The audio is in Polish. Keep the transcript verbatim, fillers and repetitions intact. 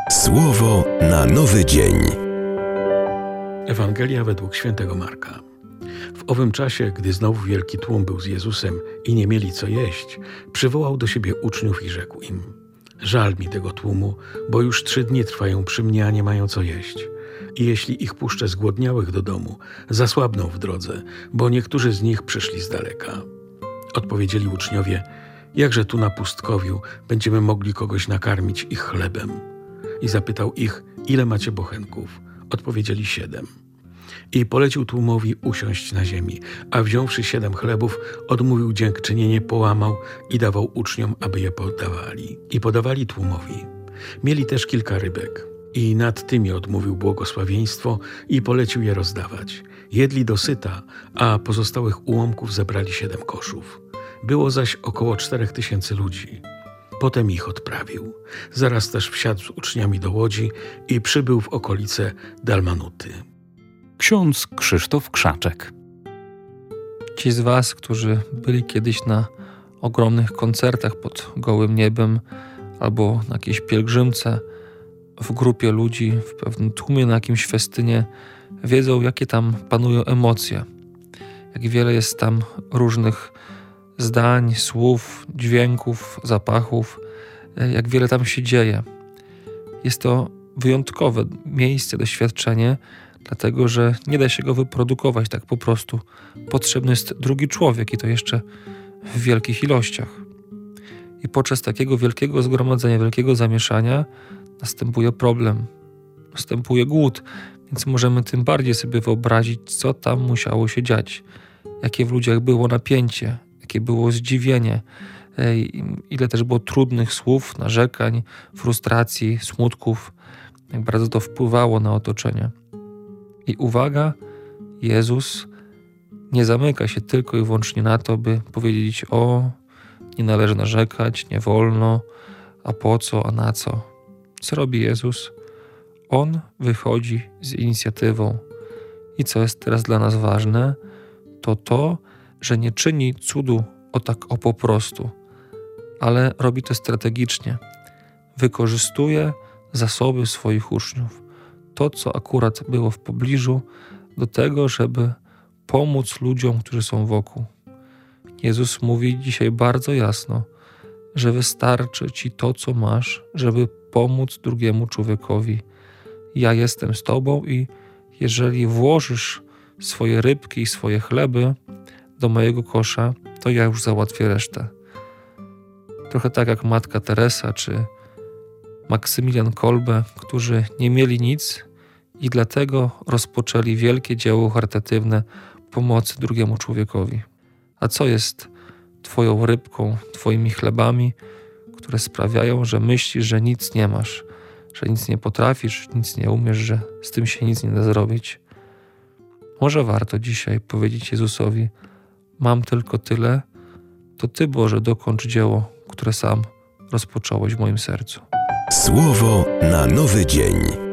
Słowo na nowy dzień. Ewangelia według świętego Marka. W owym czasie, gdy znowu wielki tłum był z Jezusem i nie mieli co jeść, przywołał do siebie uczniów i rzekł im: żal mi tego tłumu, bo już trzy dni trwają przy mnie, a nie mają co jeść. I jeśli ich puszczę zgłodniałych do domu, zasłabną w drodze, bo niektórzy z nich przyszli z daleka. Odpowiedzieli uczniowie: jakże tu na pustkowiu będziemy mogli kogoś nakarmić ich chlebem? I zapytał ich: ile macie bochenków? Odpowiedzieli: siedem. I polecił tłumowi usiąść na ziemi, a wziąwszy siedem chlebów, odmówił dziękczynienie, połamał i dawał uczniom, aby je podawali. I podawali tłumowi. Mieli też kilka rybek. I nad tymi odmówił błogosławieństwo i polecił je rozdawać. Jedli dosyta, a pozostałych ułomków zebrali siedem koszów. Było zaś około czterech tysięcy ludzi. Potem ich odprawił. Zaraz też wsiadł z uczniami do łodzi i przybył w okolice Dalmanuty. Ksiądz Krzysztof Krzaczek. Ci z was, którzy byli kiedyś na ogromnych koncertach pod gołym niebem albo na jakiejś pielgrzymce w grupie ludzi, w pewnym tłumie, na jakimś festynie, wiedzą, jakie tam panują emocje. Jak wiele jest tam różnych zdań, słów, dźwięków, zapachów, jak wiele tam się dzieje. Jest to wyjątkowe miejsce, doświadczenie, dlatego że nie da się go wyprodukować tak po prostu. Potrzebny jest drugi człowiek i to jeszcze w wielkich ilościach. I podczas takiego wielkiego zgromadzenia, wielkiego zamieszania następuje problem, następuje głód, więc możemy tym bardziej sobie wyobrazić, co tam musiało się dziać, jakie w ludziach było napięcie, jakie było zdziwienie, ile też było trudnych słów, narzekań, frustracji, smutków, jak bardzo to wpływało na otoczenie. I uwaga, Jezus nie zamyka się tylko i wyłącznie na to, by powiedzieć: o, nie należy narzekać, nie wolno, a po co, a na co. Co robi Jezus? On wychodzi z inicjatywą. I co jest teraz dla nas ważne, to to, że nie czyni cudu o tak o po prostu, ale robi to strategicznie. Wykorzystuje zasoby swoich uczniów. To, co akurat było w pobliżu, do tego, żeby pomóc ludziom, którzy są wokół. Jezus mówi dzisiaj bardzo jasno, że wystarczy ci to, co masz, żeby pomóc drugiemu człowiekowi. Ja jestem z tobą i jeżeli włożysz swoje rybki i swoje chleby do mojego kosza, to ja już załatwię resztę. Trochę tak jak matka Teresa czy Maksymilian Kolbe, którzy nie mieli nic i dlatego rozpoczęli wielkie dzieło charytatywne pomocy drugiemu człowiekowi. A co jest twoją rybką, twoimi chlebami, które sprawiają, że myślisz, że nic nie masz, że nic nie potrafisz, nic nie umiesz, że z tym się nic nie da zrobić? Może warto dzisiaj powiedzieć Jezusowi: mam tylko tyle, to Ty, Boże, dokończ dzieło, które sam rozpocząłeś w moim sercu. Słowo na nowy dzień.